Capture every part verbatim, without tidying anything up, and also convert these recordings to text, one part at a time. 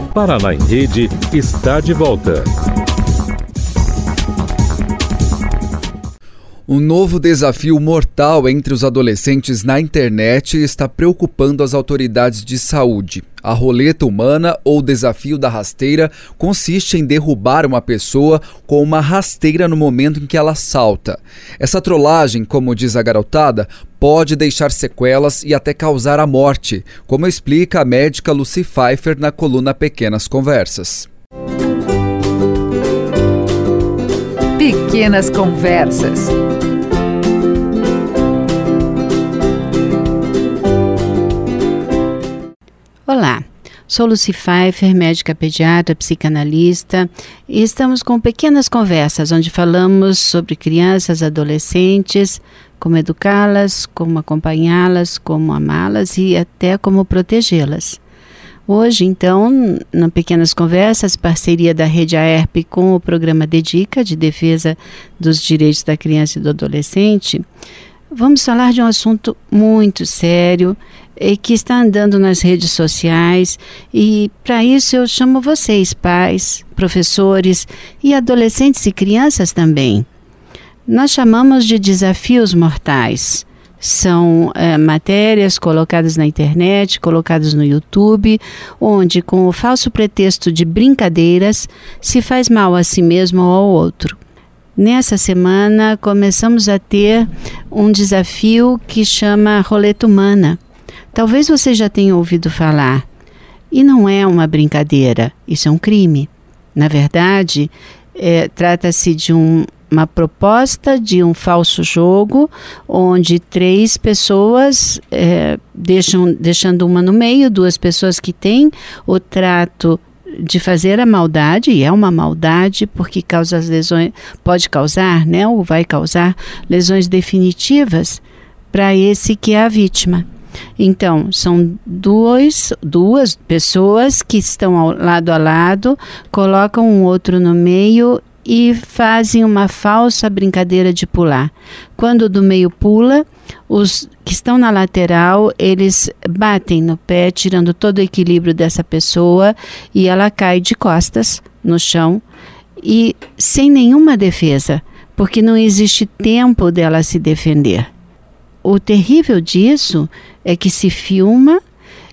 Paraná em Rede está de volta. Um novo desafio mortal entre os adolescentes na internet está preocupando as autoridades de saúde. A roleta humana, ou desafio da rasteira, consiste em derrubar uma pessoa com uma rasteira no momento em que ela salta. Essa trollagem, como diz a garotada, pode deixar sequelas e até causar a morte, como explica a médica Lucy Pfeiffer na coluna Pequenas Conversas. Pequenas Conversas. Olá, sou Lucy Pfeiffer, médica pediatra, psicanalista, e estamos com Pequenas Conversas, onde falamos sobre crianças, adolescentes, como educá-las, como acompanhá-las, como amá-las e até como protegê-las. Hoje, então, no Pequenas Conversas, parceria da Rede AERP com o programa Dedica, de defesa dos direitos da criança e do adolescente, vamos falar de um assunto muito sério e que está andando nas redes sociais, e para isso eu chamo vocês, pais, professores e adolescentes e crianças também. Nós chamamos de desafios mortais. São é, matérias colocadas na internet, colocadas no YouTube, onde com o falso pretexto de brincadeiras se faz mal a si mesmo ou ao outro. Nessa semana começamos a ter um desafio que chama Roleta Humana. Talvez você já tenha ouvido falar. E não é uma brincadeira, isso é um crime. Na verdade, é, trata-se de um, uma proposta de um falso jogo, onde três pessoas, é, deixam, deixando uma no meio, duas pessoas que têm o trato de fazer a maldade, e é uma maldade porque causa as lesões, pode causar, né, ou vai causar lesões definitivas para esse que é a vítima. Então, são dois, duas pessoas que estão ao, lado a lado, colocam um outro no meio e fazem uma falsa brincadeira de pular. Quando o do meio pula, os que estão na lateral, eles batem no pé, tirando todo o equilíbrio dessa pessoa, e ela cai de costas no chão e sem nenhuma defesa, porque não existe tempo dela se defender. O terrível disso é que se filma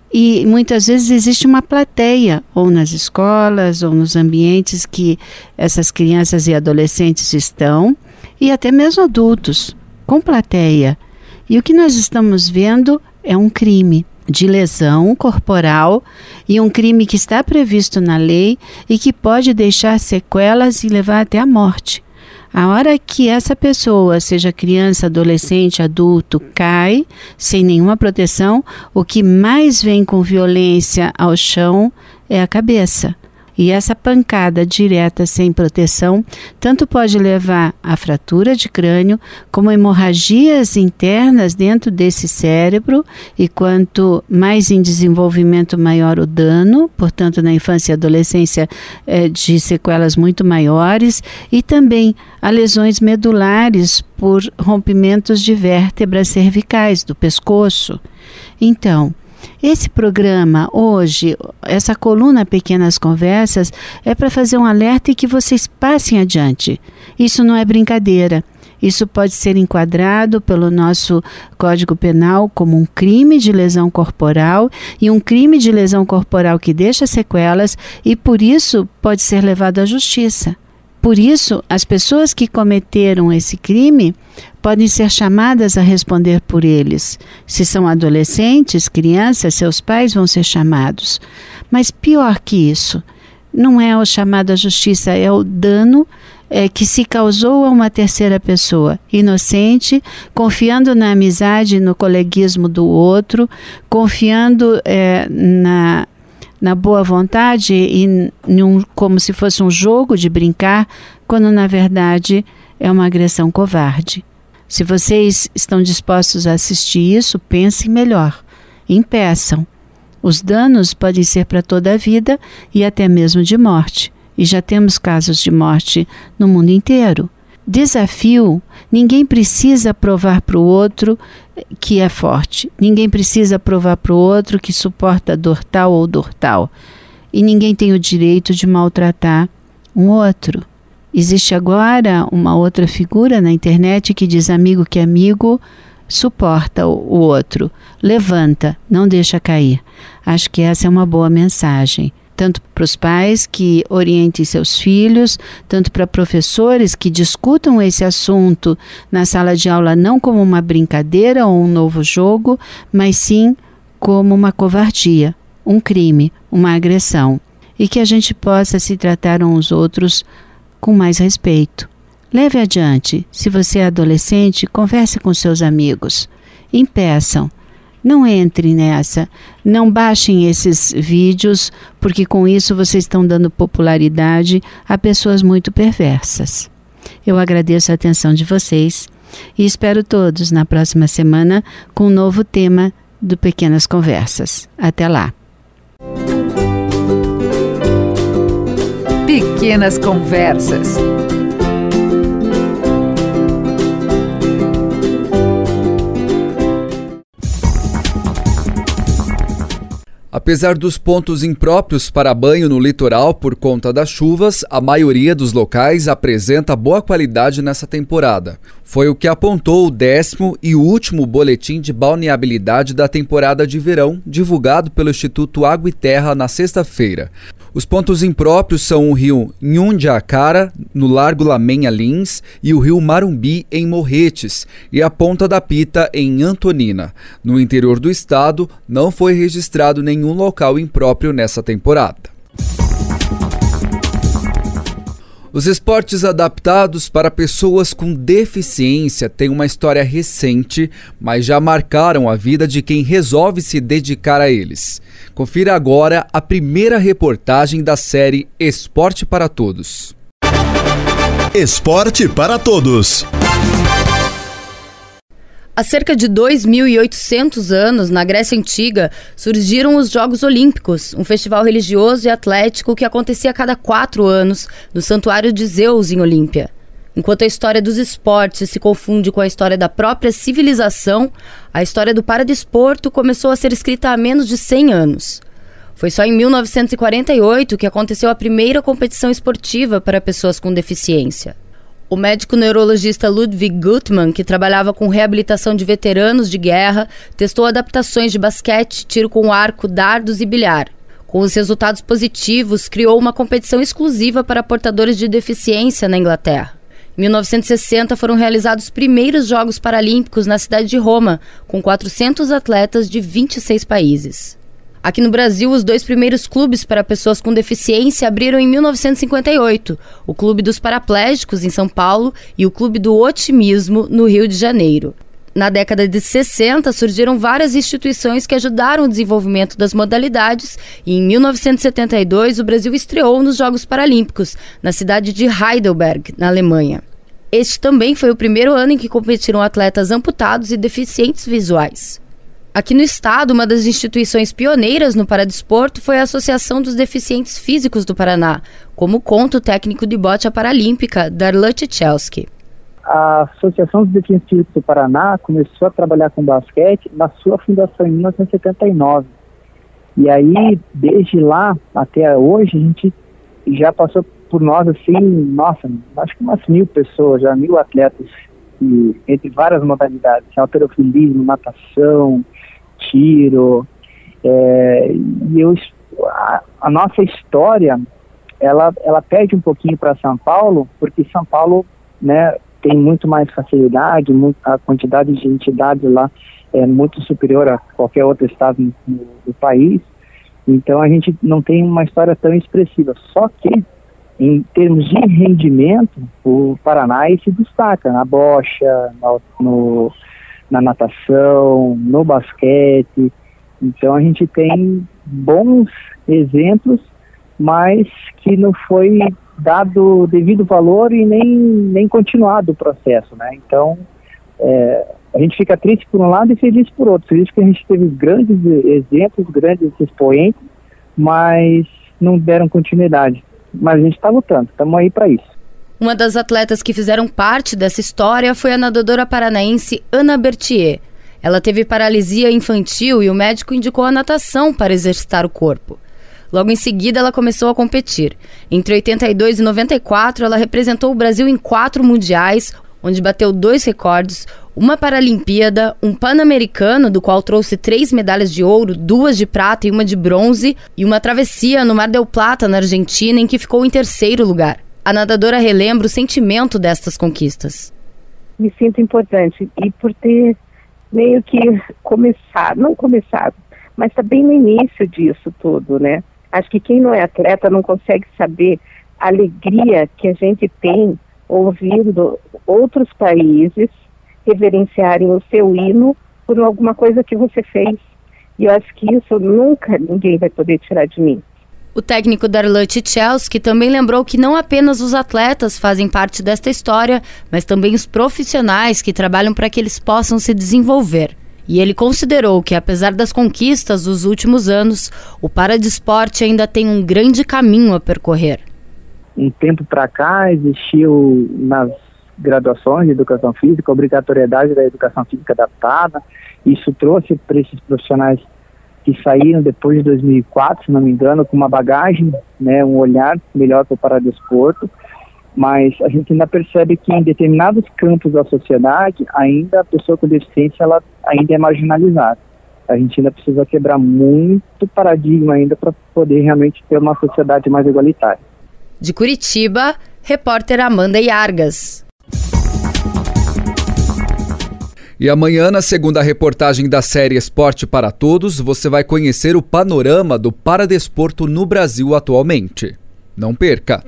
e muitas vezes existe uma plateia, ou nas escolas, ou nos ambientes que essas crianças e adolescentes estão, e até mesmo adultos, com plateia. E o que nós estamos vendo é um crime de lesão corporal e um crime que está previsto na lei e que pode deixar sequelas e levar até a morte. A hora que essa pessoa, seja criança, adolescente, adulto, cai sem nenhuma proteção, o que mais vem com violência ao chão é a cabeça. E essa pancada direta sem proteção tanto pode levar a fratura de crânio como hemorragias internas dentro desse cérebro, e quanto mais em desenvolvimento maior o dano, portanto na infância e adolescência é, de sequelas muito maiores, e também a lesões medulares por rompimentos de vértebras cervicais do pescoço. Então, esse programa hoje, essa coluna Pequenas Conversas, é para fazer um alerta e que vocês passem adiante. Isso não é brincadeira. Isso pode ser enquadrado pelo nosso Código Penal como um crime de lesão corporal, e um crime de lesão corporal que deixa sequelas, e por isso pode ser levado à justiça. Por isso, as pessoas que cometeram esse crime podem ser chamadas a responder por eles. Se são adolescentes, crianças, seus pais vão ser chamados. Mas pior que isso, não é o chamado à justiça, é o dano é, que se causou a uma terceira pessoa, inocente, confiando na amizade e no coleguismo do outro, confiando é, na... na boa vontade e num, como se fosse um jogo de brincar, quando na verdade é uma agressão covarde. Se vocês estão dispostos a assistir isso, pensem melhor, impeçam. Os danos podem ser para toda a vida e até mesmo de morte, e já temos casos de morte no mundo inteiro. Desafio, ninguém precisa provar para o outro que é forte. Ninguém precisa provar para o outro que suporta dor tal ou dor tal. e ninguém tem o direito de maltratar um outro. Existe agora uma outra figura na internet que diz amigo que amigo suporta o outro, levanta, não deixa cair. Acho que essa é uma boa mensagem, tanto para os pais que orientem seus filhos, tanto para professores que discutam esse assunto na sala de aula não como uma brincadeira ou um novo jogo, mas sim como uma covardia, um crime, uma agressão, e que a gente possa se tratar uns aos outros com mais respeito. Leve adiante. Se você é adolescente, converse com seus amigos. Impeçam. Não entre nessa. Não baixem esses vídeos, porque com isso vocês estão dando popularidade a pessoas muito perversas. Eu agradeço a atenção de vocês e espero todos na próxima semana com um novo tema do Pequenas Conversas. Até lá. Pequenas Conversas. Apesar dos pontos impróprios para banho no litoral por conta das chuvas, a maioria dos locais apresenta boa qualidade nessa temporada. Foi o que apontou o décimo e último boletim de balneabilidade da temporada de verão, divulgado pelo Instituto Água e Terra na sexta-feira. Os pontos impróprios são o rio Nhundiacara, no Largo Lamenha Lins, e o rio Marumbi, em Morretes, e a Ponta da Pita, em Antonina. No interior do estado, não foi registrado nenhum local impróprio nessa temporada. Os esportes adaptados para pessoas com deficiência têm uma história recente, mas já marcaram a vida de quem resolve se dedicar a eles. Confira agora a primeira reportagem da série Esporte para Todos. Esporte para Todos. Há cerca de dois mil e oitocentos anos, na Grécia Antiga, surgiram os Jogos Olímpicos, um festival religioso e atlético que acontecia a cada quatro anos no Santuário de Zeus, em Olímpia. Enquanto a história dos esportes se confunde com a história da própria civilização, a história do paradesporto começou a ser escrita há menos de cem anos. Foi só em mil novecentos e quarenta e oito que aconteceu a primeira competição esportiva para pessoas com deficiência. O médico neurologista Ludwig Guttmann, que trabalhava com reabilitação de veteranos de guerra, testou adaptações de basquete, tiro com arco, dardos e bilhar. Com os resultados positivos, criou uma competição exclusiva para portadores de deficiência na Inglaterra. Em mil novecentos e sessenta foram realizados os primeiros Jogos Paralímpicos na cidade de Roma, com quatrocentos atletas de vinte e seis países. Aqui no Brasil, os dois primeiros clubes para pessoas com deficiência abriram em mil novecentos e cinquenta e oito, o Clube dos Paraplégicos, em São Paulo, e o Clube do Otimismo, no Rio de Janeiro. Na década de sessenta, surgiram várias instituições que ajudaram o desenvolvimento das modalidades e em mil novecentos e setenta e dois o Brasil estreou nos Jogos Paralímpicos, na cidade de Heidelberg, na Alemanha. Este também foi o primeiro ano em que competiram atletas amputados e deficientes visuais. Aqui no estado, uma das instituições pioneiras no paradesporto foi a Associação dos Deficientes Físicos do Paraná, como conta o técnico de bote paralímpica, Darlan Tchelski. A Associação dos Deficientes Físicos do Paraná começou a trabalhar com basquete na sua fundação em mil novecentos e setenta e nove. E aí, desde lá até hoje, a gente já passou por nós, assim, nossa, acho que umas mil pessoas, já mil atletas, e, entre várias modalidades, halterofilismo, natação, tiro, é, e eu, a, a nossa história, ela, ela perde um pouquinho para São Paulo, porque São Paulo, né, tem muito mais facilidade, muito, a quantidade de entidades lá é muito superior a qualquer outro estado no, no, do país, então a gente não tem uma história tão expressiva, só que em termos de rendimento, o Paraná se destaca na bocha, na, no, na natação, no basquete. Então a gente tem bons exemplos, mas que não foi dado o devido valor e nem, nem continuado o processo, né? Então é, a gente fica triste por um lado e feliz por outro. Feliz que a gente teve grandes exemplos, grandes expoentes, mas não deram continuidade. Mas a gente está lutando, estamos aí para isso. Uma das atletas que fizeram parte dessa história foi a nadadora paranaense Ana Berthier. Ela teve paralisia infantil e o médico indicou a natação para exercitar o corpo. Logo em seguida, ela começou a competir. Entre oitenta e dois e noventa e quatro, ela representou o Brasil em quatro mundiais, onde bateu dois recordes, uma Paralimpíada, um Pan-Americano, do qual trouxe três medalhas de ouro, duas de prata e uma de bronze, e uma travessia no Mar del Plata, na Argentina, em que ficou em terceiro lugar. A nadadora relembra o sentimento destas conquistas. Me sinto importante, e por ter meio que começado, não começado, mas está bem no início disso tudo, né? Acho que quem não é atleta não consegue saber a alegria que a gente tem ouvindo outros países reverenciarem o seu hino por alguma coisa que você fez. E eu acho que isso nunca ninguém vai poder tirar de mim. O técnico Darlan Chichelski também lembrou que não apenas os atletas fazem parte desta história, mas também os profissionais que trabalham para que eles possam se desenvolver. E ele considerou que, apesar das conquistas dos últimos anos, o paradesporte ainda tem um grande caminho a percorrer. Um tempo para cá existiu nas graduações de educação física a obrigatoriedade da educação física adaptada. Isso trouxe para esses profissionais que saíram depois de dois mil e quatro, se não me engano, com uma bagagem, né, um olhar melhor para o paradesporto, mas a gente ainda percebe que em determinados campos da sociedade, ainda a pessoa com deficiência ela ainda é marginalizada. A gente ainda precisa quebrar muito paradigma ainda para poder realmente ter uma sociedade mais igualitária. De Curitiba, repórter Amanda Iargas. E amanhã, na segunda reportagem da série Esporte para Todos, você vai conhecer o panorama do paradesporto no Brasil atualmente. Não perca!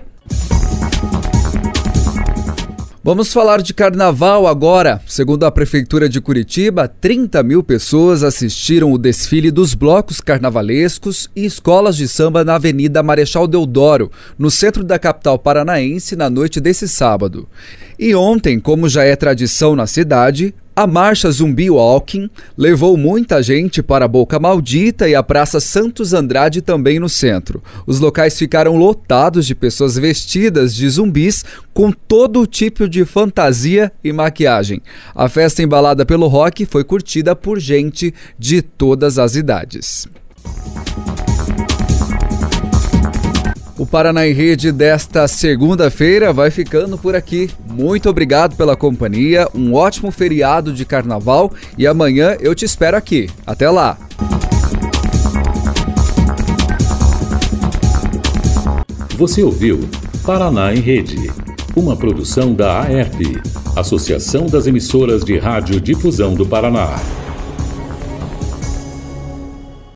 Vamos falar de carnaval agora. Segundo a Prefeitura de Curitiba, trinta mil pessoas assistiram o desfile dos blocos carnavalescos e escolas de samba na Avenida Marechal Deodoro, no centro da capital paranaense, na noite desse sábado. E ontem, como já é tradição na cidade, a Marcha Zumbi Walking levou muita gente para a Boca Maldita e a Praça Santos Andrade também no centro. Os locais ficaram lotados de pessoas vestidas de zumbis com todo tipo de fantasia e maquiagem. A festa embalada pelo rock foi curtida por gente de todas as idades. O Paraná em Rede desta segunda-feira vai ficando por aqui. Muito obrigado pela companhia, um ótimo feriado de carnaval e amanhã eu te espero aqui. Até lá! Você ouviu Paraná em Rede, uma produção da A E R P, Associação das Emissoras de Rádio Difusão do Paraná.